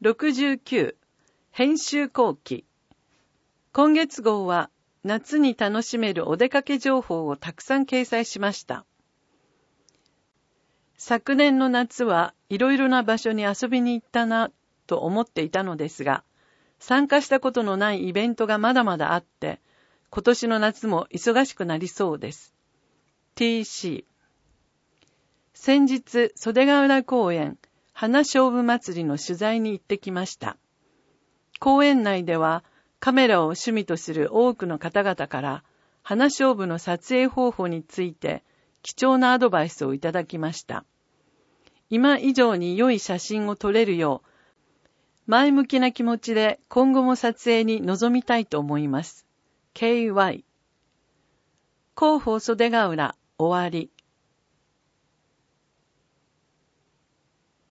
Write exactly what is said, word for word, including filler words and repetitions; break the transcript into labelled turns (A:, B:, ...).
A: ろくじゅうきゅう編集後期。今月号は夏に楽しめるお出かけ情報をたくさん掲載しました。昨年の夏はいろいろな場所に遊びに行ったなと思っていたのですが、参加したことのないイベントがまだまだあって、今年の夏も忙しくなりそうです。ティーシー。先日、袖ヶ浦公園花菖蒲祭りの取材に行ってきました。公園内ではカメラを趣味とする多くの方々から花菖蒲の撮影方法について貴重なアドバイスをいただきました。今以上に良い写真を撮れるよう前向きな気持ちで今後も撮影に臨みたいと思います。ケーワイ。広報袖ヶ浦終わり。